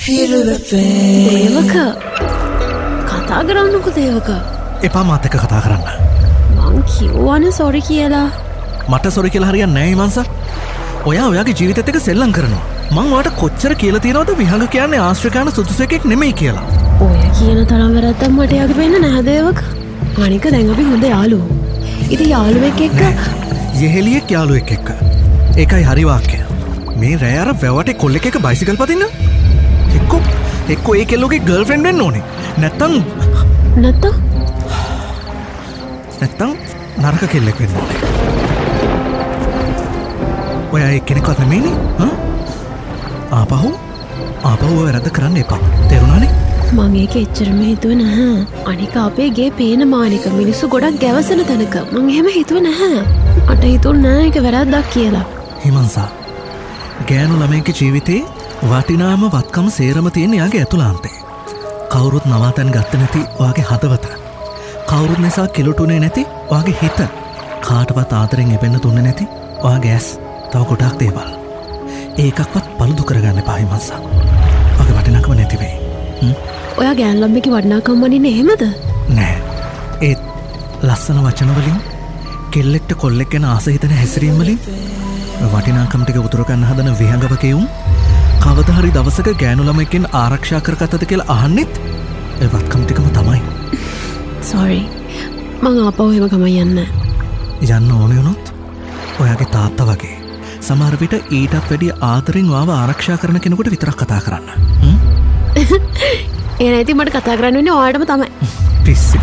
දේවක කතා කරන්නකෝ දේවක. එපා මාත් එක්ක කතා කරන්න. මං කිව්වනේ සොරි කියලා. මට සොරි කියලා හරියන්නේ නැහැ හිමංසා. ඔයා ඔයාගේ ජීවිතෙත් එක්ක සෙල්ලම් කරනවා. මං ඔයාට කොච්චර කියලා තියෙනවද විහඟ කියන්නේ ආශ්‍රිකාන සුදුසුකෙක් නෙමෙයි කියලා. ඔය කියන තරම් වැරද්දක් මට යාගේ වෙන්න නැහැ දේවක. අනික දැන් අපි හොඳ යාළුවෝ. ඉතින් යාළුවෙක් එක්ක යෙහෙලියෙක් යාළුවෙක් එක්ක. ඒකයි හරි වාක්‍යය. මේ රෑ අර වැවට කොල්ලෙක් එක්ක බයිසිකල් පදින්න. එක්කෝ ඒ කෙල්ලෝගේ ගර්ල්ෆ්‍රෙන්ඩ් වෙන්න ඕනේ. නැත්තම් නරක කෙල්ලෙක් වෙන්න ඕනේ. ඔයා එක්කෙනෙක්වත් නෙමෙයිනේ. ආපහු වැරද්ද කරන්න එපා. තේරුණානේ? මං ඒක එච්චරම හිතුවේ නැහැ. අනික අපේ ගේ පේන මානික මිනිස්සු ගොඩක් ගැවසෙන තැනක මං එහෙම හිතුවේ නැහැ. මට හිතුන්නේ නැහැ ඒක වැරද්දක් කියලා. හිමංසා ගෑනු ළමයිගේ ජීවිතේ වටිනාම වත්කම සේරම තියෙන යාගේ ඇතුළාන්තේ. කවුරුත් නවාතැන් ගත්ත නැති ඔයාගේ හදවත. කවුරුත් නිසා කෙලුටුනේ නැති ඔයාගේ හිත. කාටවත් ආදරෙන් එපෙන්න දුන්නේ නැති ඔයාගේ ඇස්. තව ගොඩාක් දේවල්. ඒකක්වත් පළුදු කරගන්න එපා හිමංසා. ඔයාගේ වටිනාකම නැති වෙයි. ඔයා ගෑනු ළමයිගේ වටිනාකම වඩින්නේ එහෙමද? නෑ. ඒත් ලස්සන වචන වලින් කෙල්ලෙක්ට කොල්ලෙක් ගැන ආස හිතෙන හැසිරීම වලින් වටිනාකම් ටික උතුර ගන්න හදන විහඟවකෙවුන් කවදා හරි දවසක ගෑනු ළමයෙක්ගෙන් ආරක්ෂා කරගත්තද කියලා අහන්නෙත් ඒ වත්කම් ටිකම තමයි. සෝරි. මං ආපහු එහෙම ගමන් යන්නේ නැහැ. යන්න ඕනේ වුණොත් ඔයාගේ තාත්තා වගේ සමහර විට ඊටත් වැඩිය ආදරෙන් ඔයාව ආරක්ෂා කරන කෙනෙකුට විතරක් කතා කරන්න. ඒ නැති මට කතා කරන්න වෙන්නේ ඔයාටම තමයි. පිස්සි.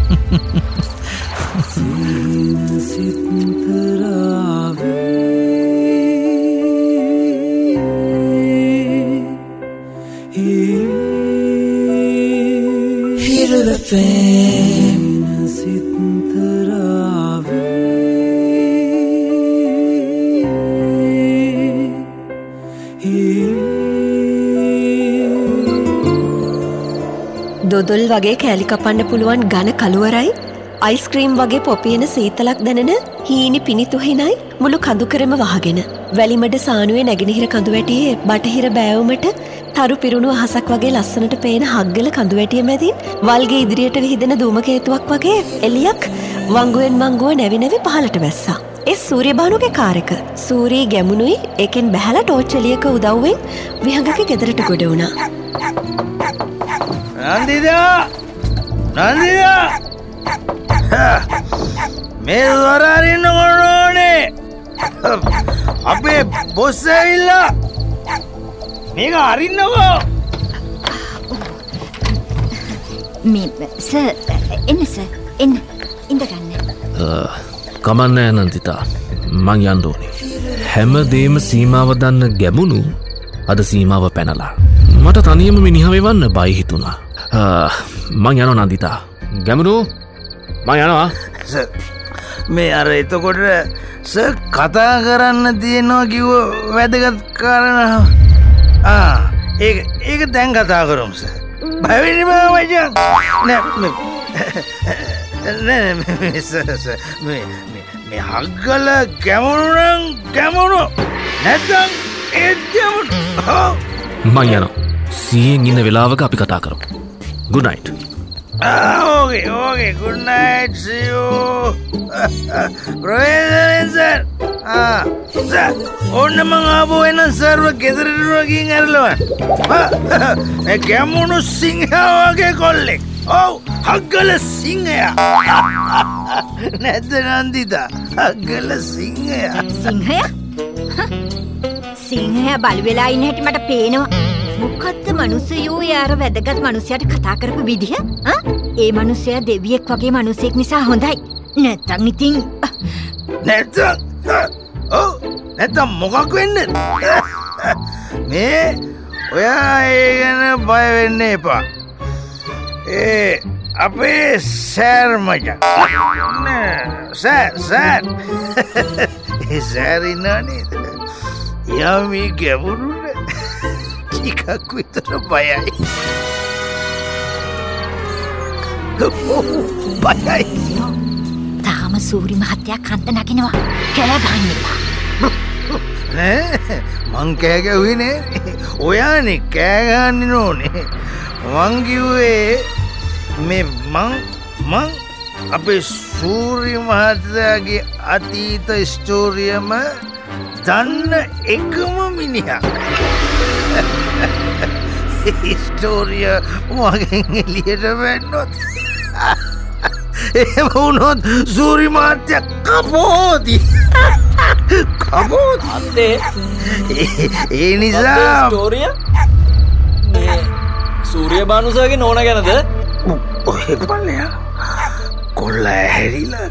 දොදොල් වගේ කෑලි කපන්න පුළුවන් ඝන කළුවරයි අයිස්ක්‍රීම් වගේ පොපියන සීතලක් දැනෙන හීනි පිනිතුහිනයි මුළු කඳුකරම වහගෙන වැලිමඩ සානුවේ නැගෙනහිර කඳුවැටියේ බටහිර බෑවුමට තරු පිරුණු අහසක් වගේ ලස්සනට පේන හග්ගල කඳුවැටිය මැදින් වල්ගේ ඉදිරියට විහිදෙන ධූමකේතුවක් වගේ එලියක් වංගුවෙන් මංගුව නැවි නැවි පහළට වැස්සා. ඒ සූර්යබානුගේ කාර් එක. සූරී ගැමුණුයි ඒකෙන් බැහැලා ටෝච් එළියක උදව්වෙන් විහඟගේ ගෙදරට ගොඩ වුණා. නන්දිදා මේ දොරාරින්න ඕනේ. අපේ බොස් ඇවිල්ලා මේක අරින්නකෝ. සර් එන්න සර් එන්න ඉඳගන්න. කමන්නෑ නන්දිතා මං යන්න ඕනේ. හැමදේම සීමාව දන්න ගැමුණු අද සීමාව පැනලා මට තනියම මිනිහ වෙවන්න බය හිතුණා. මං යනවා නන්දිතා. ගැමුණු මං යනවා. මේ අර එතකොට සර් කතා කරන්න තියෙනවා කිව්ව වැදගත් කාරණා. ඒක දැන් කතා කරමු සර්. බය වෙන්න එපා මචං. නෑ මේ හග්ගල ගැමුණු නැත්නම් ඒත් ගැමුණු. මං යනවා. සීයෙන් ඉන්න වෙලාවක අපි කතා කරමු. good night. Okay, good night, see you. Professor, sir, ඔන්න මං ආපහු එන සර්ව ගෙදරට ගිහින් ඇරලවන්න. මේ ගැමුණු සිංහයා වගේ කොල්ලෙක්. ඔව්, හග්ගල සිංහයා. නැද්ද නන්දිතා? හග්ගල සිංහයා. සිංහයා බලු වෙලා ඉන්න හැටි මට පේනවා. මොකද්ද මිනිස්සුයෝ යාර වැදගත් මිනිසයාට කතා කරපු විදිහ? ඒ මිනිසයා දෙවියෙක් වගේ මිනිසෙක් නිසා හොඳයි. නැත්තම් ඉතින් නැත්තම් මොකක් වෙන්නද? මේ ඔයා ඒ ගැන බය වෙන්න එපා. අපේ සර් මචං. සර්. ඒ සර් ඉන්නවා නේද? යමි ගැඹුරුනේ. ටිකක් විතර බයයි. බයයි. තාම සූරි මහත්තයා කන්ද නගිනවා. කෑ ගහන්න එපා. මං කෑ ගැහුවේ ඔයානේ කෑ ගහන්නේ නෝනේ. මං කිව්වේ මේ මං අපේ සූර්ය මහත්තයාගේ අතීත ස්ටෝරියම දන්න එකම මිනිහා. ස්ටෝරිය මගෙන් එළියට වැන්නොත් එහෙම වුණොත් සූර්ය මහත්තයා කපෝති. අත්තේ ඒ නිසා ස්ටෝරිය සූර්ය බානුසාගේ නෝන ගැනද? ඔය බලයා කොල්ල ඇහැරිලාද?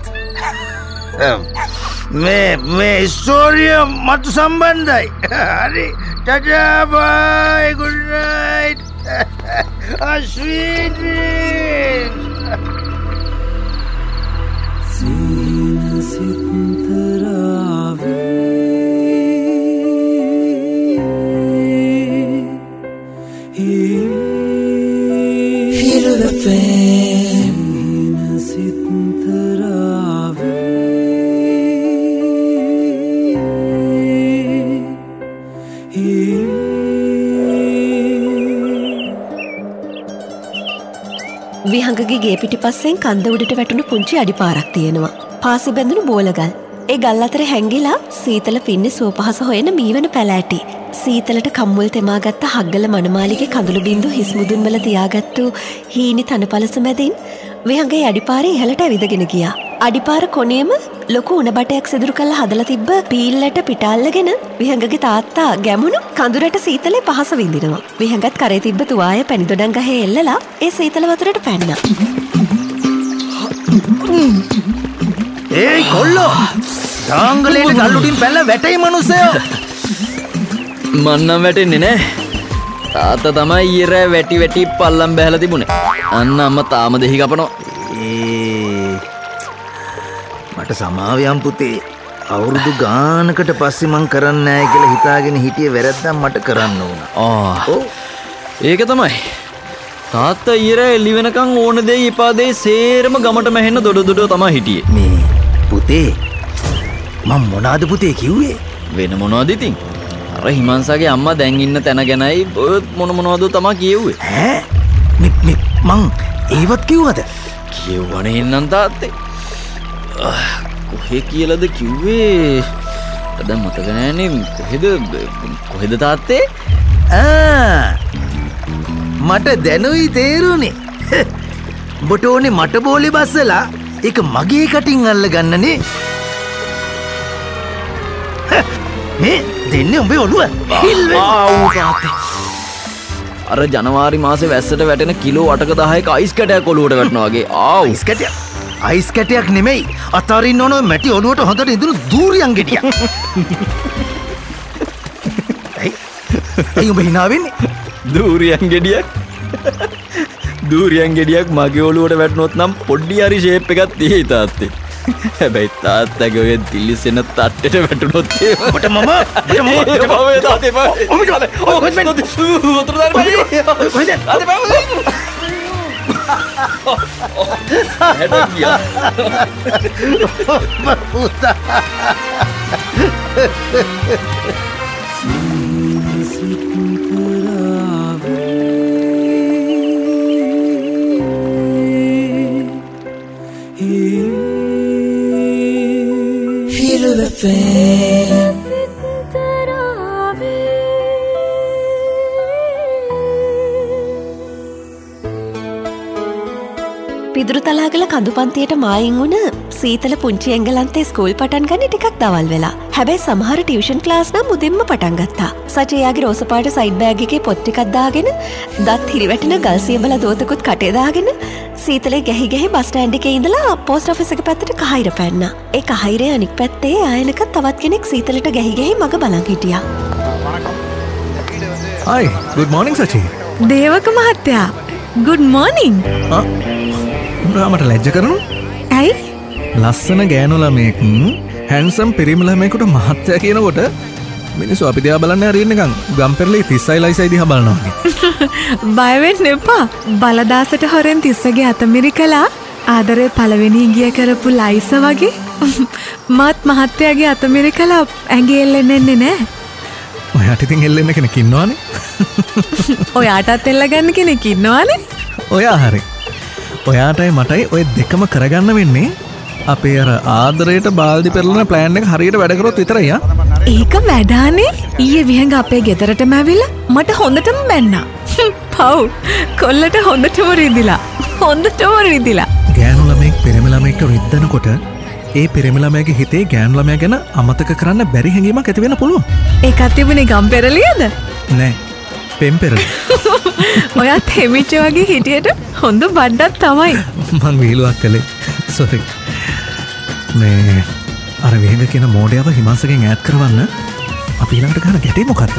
මේ ස්ටෝරිය මතු සම්බන්ධයි. හරි tata bye good night. sweet dreams. Feel the flame. විහඟගේ ගේ පිටිපස්සෙන් කන්ද උඩට වැටුණු පුංචි අඩිපාරක් තියෙනවා. පාසි බැඳුණු බෝලගල්. ඒ ගල් අතර හැංගිලා සීතල පින්නේ සුවපහස හොයන මීවන පැලෑටි. සීතලට කම්මුල් තෙමාගත්ත හග්ගල මනමාලිගේ කඳුළු බින්දු හිස් මුදුන් වල තියාගත්තු හීනි තනපලස මැදින් විහඟේ අඩිපාරේ ඉහළට ඇවිදගෙන ගියා. අඩිපාර කොනේම ලොකු උණ බටයක් සිදුරු කරලා හදලා තිබ්බ පීල්ලට පිටාල්ලගෙන විහඟගේ තාත්තා ගැමුණු කඳුරට සීතලේ පහස විඳිනවා. විහඟත් කරේ තිබ්බ තුවාය පැණිදොඩම් ගහේ එල්ලලා ඒ සීතල වතුරට පැන්නා. ඒයි කොල්ලෝ තාංගලේට ගල්ලුටින් පැනලා වැටේ මනුස්සයෝ. මන්නම් වැටෙන්නේ නෑ. තාත්තා තමයි ඊරෑ වැටි පල්ලම් බැහැලා තිබුණේ. අන්න අම්මා තාම දෙහි කපනවා. මට සමාවයම් පුතේ. අවුරුදු ගානකට පස්සේ මං කරන්නේ නැහැ කියලා හිතාගෙන හිටියේ වැරද්දක් මට කරන්න ඕන. ඒක තමයි. තාත්තා ඊරෑ එළි වෙනකන් ඕන දෙයි එපා දෙයි සේරම ගමට මැහෙන්න දොඩ තමයි හිටියේ. මේ පුතේ මම මොනවාද පුතේ කිව්වේ? වෙන මොනවද ඉතින්? අර හිමංසගේ අම්මා දැන් ඉන්න තැන ගැනයි මොනවද තමයි කියෙව්වේ. මං ඒවත් කිව්වද? කියෙව්වනේ එන්නම් තාත්තේ. කොහේ කියලාද කිව්වේ? දැන් මතක නෑනේ. කොහෙද තාත්තේ? මට දැනුයි තේරුනේ. උඹට ඕනේ මට බෝලේ බස්සලා ඒක මගේ කටින් අල්ල ගන්නනේ. මේ දෙන්නේ උඹේ ඔළුව අර ජනවාරි මාසේ වැස්සට වැටෙන කිලෝ 8-10ක අයිස් කැටයක් ඔලුවට වැටෙනවා වගේ. අයිස් කැටයක්? අයිස් කැටයක් නෙමෙයි. අතරින් ඕන මැටි ඔලුවට හොඳට ඉදුණු දූරියන් ගෙඩියක්. ඇයි උඹ hina වෙන්නේ? දූරියන් ගෙඩියක්? දූරියන් ගෙඩියක් මගේ ඔලුවට වැටුනොත් නම් පොඩ්ඩි හරි ෂේප් එකක් තියෙයි තාත්තේ. හැබැයි තාත්තගේ ඔය දිලිසෙන තට්ටෙට වැටුනොත් ඔබට මම තාත්තේ Feel the flame. පිදුරු තලාගල කඳු පන්තියට මායින් වුණ සීතල පුංචි එංගලන්තේ ස්කූල් පටන් ගන්න ටිකක් දවල් වෙලා. හැබැයි සමහර ටියුෂන් ක්ලාස් නම් මුදින්ම පටන් ගත්තා. සචේයාගේ රෝස පාට සයිඩ් බෑග් එකේ පොත් ටිකක් දාගෙන දත් හිරිවැටෙන ගල් සියඹල දෝතකුත් කටේ දාගෙන සීතලේ ගැහි බස් ස්ටෑන්ඩ් එකේ ඉඳලා පෝස්ට් ඔෆිස් එක පැත්තට කහිර පැන්නා. ඒ කහිරේ අනික් පැත්තේ ආයනක තවත් කෙනෙක් සීතලට ගැහි මග බලන් හිටියා. Hi, good morning Sachi. දේවක මහත්තයා. good morning. මට ලැජ්ජ කරනු? ඇයි? ලස්සන ගෑනු ළමයෙක් හැන්සම් පිරිමි ළමයෙකුට මහත්තයා කියනකොට මිනිස්සු අපි දිහා බලන්නේ හරියන්නේ නිකන් ගම්පෙරළේ 30යි ලයිසයි දිහා බලනවා වගේ. බය වෙන්න එපා. බලදාසට හොරෙන් 30ගේ අතමිරිකලා ආදරේ පළවෙනි ඉගිය කරපු ලයිස වගේ. මාත් මහත්තයාගේ අතමිරි කලා ඇගේ එල්ලෙන්නෙන්නේ නෑ. ඔයාට ඉතින් එල්ලෙන්න කෙනෙක් ඉන්නවානේ. ඔයාටත් එල්ල ගන්න කෙනෙක් ඉන්නවානේ. ඔයා හරි. ඔයාටයි මටයි ඔය දෙකම කරගන්න වෙන්නේ අපේ අර ආදරයට බාල්දි පෙරලන ප්ලෑන් එක හරියට වැඩ කරොත් විතරයි. ඒක වැඩානේ. ඊයේ විහඟ අපේ ගෙදරටම ඇවිල්ලා මට හොඳටම බැන්නා. පව් කොල්ලට හොඳටම රිදිලා. ගෑනු ළමෙක් පිරිමි ළමෙක්ට රිද්දනකොට ඒ පිරිමි ළමයාගේ හිතේ ගෑනු ළමයා ගැන අමතක කරන්න බැරි හැඟීමක් ඇති වෙන්න පුළුවන්. ඒකත් තිබුණේ ගම් පෙරලියද? නෑ. පෙම් පෙරලිය. ඔයාත් හෙමිච්ච වගේ හිටියට හොඳ බඩක් තමයි. මං වීලුවක් කළේ. සෝරි. මේ අර විහඟ කියන මෝඩයව හිමාංශගෙන් ඈඩ් කරවන්න අපි ඊළඟට ගන්න ගැටේ මොකද්ද?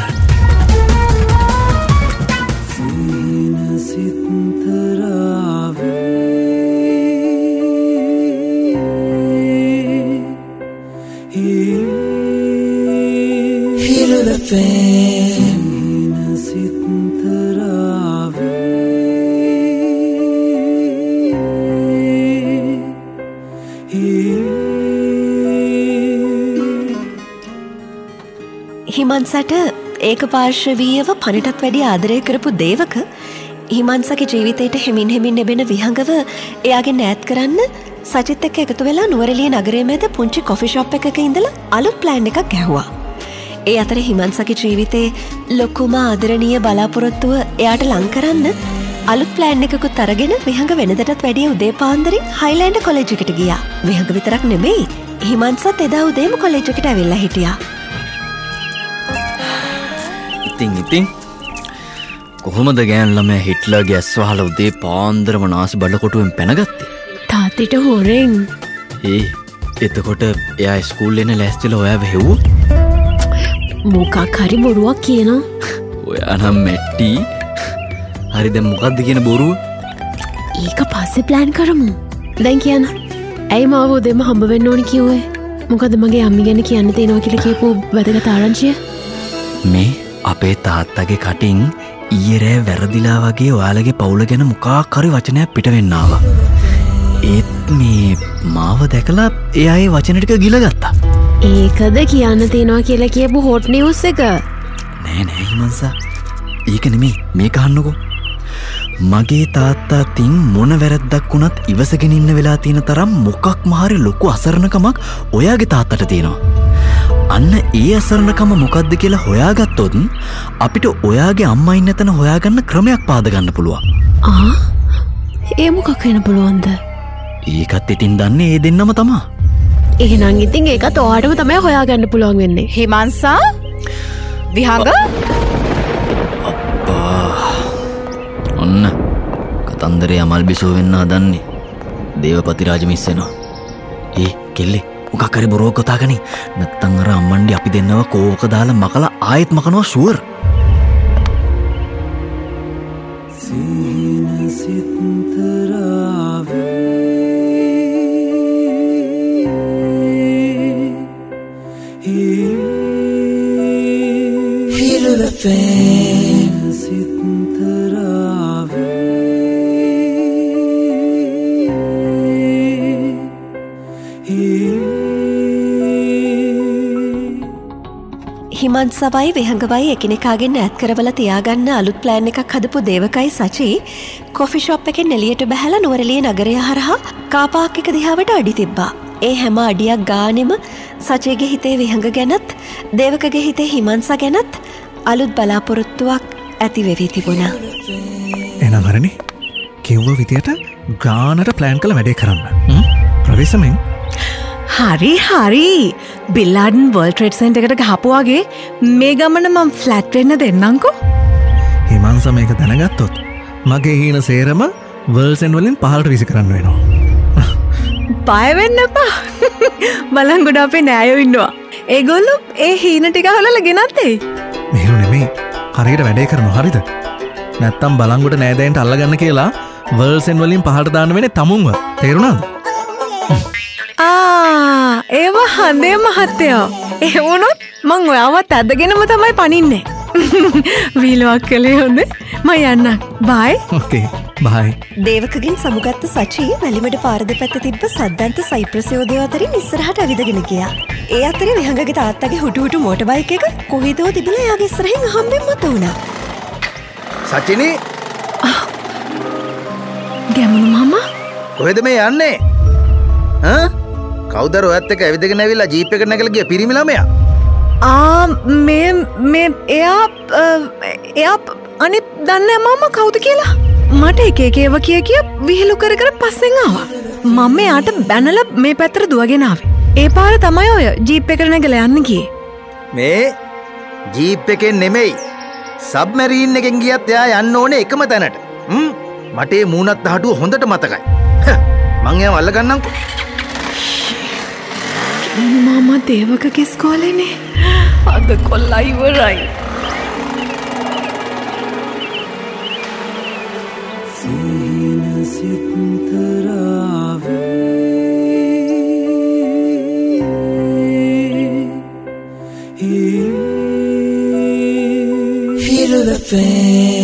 හිමන්සට ඒක පාර්ශවීයව පණටත් වැඩි ආදරය කරපු දේවක හිමන්සගේ ජීවිතයට හෙමින් නෙබෙන විහඟව එයාගේ නෑත් කරන්න සචිත් එක්ක එකතු වෙලා නුවරඑළිය නගරයේ මැද පුංචි කොෆි ෂොප් එකක ඉඳලා අලුත් ප්ලෑන් එකක් ගැහුවා. ඒ අතර හිමන්සගේ ජීවිතේ ලොකුම ආදරණීය බලාපොරොත්තුව එයාට ලං කරන්න අලුත් ප්ලෑන් එකකුත් අරගෙන විහඟ වෙනදටත් වැඩිය උදේ පාන්දරින් හයිලෑන්ඩ් කොලෙජ් එකට ගියා. විහඟ විතරක් නෙමෙයි හිමන්සත් එදා උදේම කොලෙජ් එකට ඇවිල්ලා හිටියා. ඉතින් කොහොමද ගෑන් ළමයා හිට්ලර්ගේ ඇස් වහලා උදේ පාන්දරම නාසි බඩකොටුවෙන් පැනගත්තේ? තාත්තිට හොරෙන්. එතකොට එයා ස්කූල් එන්න ලෑස්තිලා ඔයාව හෙව්වොත්? මොකක් හරි බොරුවක් කියනවා. ඔයා නම් මැට්ටි. හරි දැන් මොකද්ද කියන බොරුව? ඒක පස්සේ ප්ලෑන් කරමු. දැන් කියන්න. ඇයි මාව උදේම හම්බ වෙන්න ඕනි කිව්වේ? මොකද මගේ අම්මි ගැන කියන්න තියෙනවා කියලා කියපු වැදගත් ආරංචිය? මේ අපේ තාත්තගේ කටින් ඊයේ රෑ වැරදිලා වගේ ඔයාලගේ පවුල ගැන මොකක් හරි වචනයක් පිට වෙන්න ආවා. ඒත් මේ මාව දැකලා එයා ඒ වචන ටික ගිලගත්තා. ඒකද කියන්න තියෙනවා කියලා කියපු හොට් නිවුස් එක? නෑ හිමන්සා. ඒක නෙමෙයි මේක අහන්නකෝ. මගේ තාත්තා තින් මොන වැරද්දක් වුණත් ඉවසගෙන ඉන්න වෙලා තියෙන තරම් මොකක්ම හරි ලොකු අසරණකමක් ඔයාගේ තාත්තට තියෙනවා. අන්න ඒ අසරණකම මොකක්ද කියලා හොයාගත්තොත් අපිට ඔයාගේ අම්මා ඉන්න තැන හොයාගන්න ක්‍රමයක් පාද ගන්න පුළුවන්. ඒ මොකක් වෙන්න පුළුවන්ද? ඒකත් ඉතින් දන්නේ ඒ දෙන්නම තමා. එහෙනම් ඉතින් ඒකත් ඔයාටම තමයි හොයාගන්න පුළුවන් වෙන්නේ. හිමන්සා විහඟ ඔන්න කතන්දරේ අමල් බිසෝ වෙන්න හදන්නේ. දේවපති රාජ මිස් වෙනවා. කෙල්ලේ මොකක් හරි බොරුවක් කතාගනි. නැත්තම් අර අම්මන්ඩි අපි දෙන්නව කෝක දාලා මකලා ආයෙත් මකනවා ෂුවර්. හිමන්සවයි විහඟවයි එකිනෙකාගෙන් ඈත් කරවලා තියාගන්න අලුත් ප්ලෑන් එකක් හදපු දේවකයි සචි කොෆි ෂොප් එකෙන් එළියට බහැලා නුවරඑළිය නගරය හරහා කාර් පාක් එක දිහාවට අඩි තිබ්බා. ඒ හැම අඩියක් ගානෙම සචිගේ හිතේ විහඟ ගැනත් දේවකගේ හිතේ හිමන්සා ගැනත් අලුත් බලාපොරොත්තුවක් ඇති වෙවි තිබුණා. එහෙනම් හරිනේ. කිව්ව විදියට ගානට ප්ලෑන් කළ වැඩේ කරන්න. ප්‍රවේශමෙන් හරි බිල්ලාඩන් වර්ල්ඩ් ට්‍රේඩ් සෙන්ටර් එකට ගහපු වගේ මේ ගමන මම ෆ්ලැට් වෙන්න දෙන්නම්කෝ. හිමංසා මේක දැනගත්තොත් මගේ හීන සේරම වර්ල්සෙන් වලින් පහළට විසි කරන්න වෙනවා. බය වෙන්න එපා. බලන් ගොඩ අපේ නෑයෝ ඉන්නවා. ඒගොල්ලෝ ඒ හීන ටික හොලලා ගෙනත් එයි. මෙහෙම නෙමෙයි. හරියට වැඩේ කරනවා හරිද? නැත්තම් බලංගොඩ නෑදෑයන්ට අල්ලගන්න කියලා වර්ල්සෙන් වලින් පහළට දාන්න වෙන්නේ තමුන්ව. තේරුණාද? ඒවා හඳේ මහත්තයෝ. එහෙම වුණොත් මං ඔයාවත් ඇදගෙනම තමයි පනින්නේ. වීලුවක් කළේ හොඳ ම යන්න බයි ඕකේ බයි. දේවකගෙන් සමුගත්ත සචී වැලිමඩ පාරද පැත්ත තිබ්බ සද්දන්ත සයිප්‍රසයෝදය අතරින් ඉස්සරහට ඇවිදගෙන ගියා. ඒ අතරේ විහඟගේ තාත්තගේ හුටුහුටු මෝටර් බයික් එක කොහෙදෝ තිබිලා එයාගේ ඉස්සරහින් හම්බෙන් මත වුණා. සචිනි ගැමුණු මාමා කොහෙද මේ යන්නේ? කවුද ඔයත් එක්ක ඇවිදගෙන ඇවිල්ලා ජීප් එකට නැගලා ගිය පිරිමි ළමයා? මේ එයා අනිත් දන්නේ මාමා කවුද කියලා. මට එක ඒව කිය විහිළු කර කර පස්සෙන් ආවා. මම එයාට බැනලා මේ පැත්තට දුවගෙන ආවේ. ඒ පාර තමයි ඔය ජීප් එකට නැගලා යන්න ගියේ. මේ ජීප් එකෙන් නෙමෙයි සබ්මැරීන් එකෙන් ගියත් එයා යන්න ඕනේ එකම තැනට. මට ඒ මූණත් දහඩුව හොඳට මතකයි. මං එයාව අල්ලගන්නම්කෝ. මාමා දේවකගේ ස්කෝලේනේ. අද කොල්ලා ඉවරයි. Feel the fame.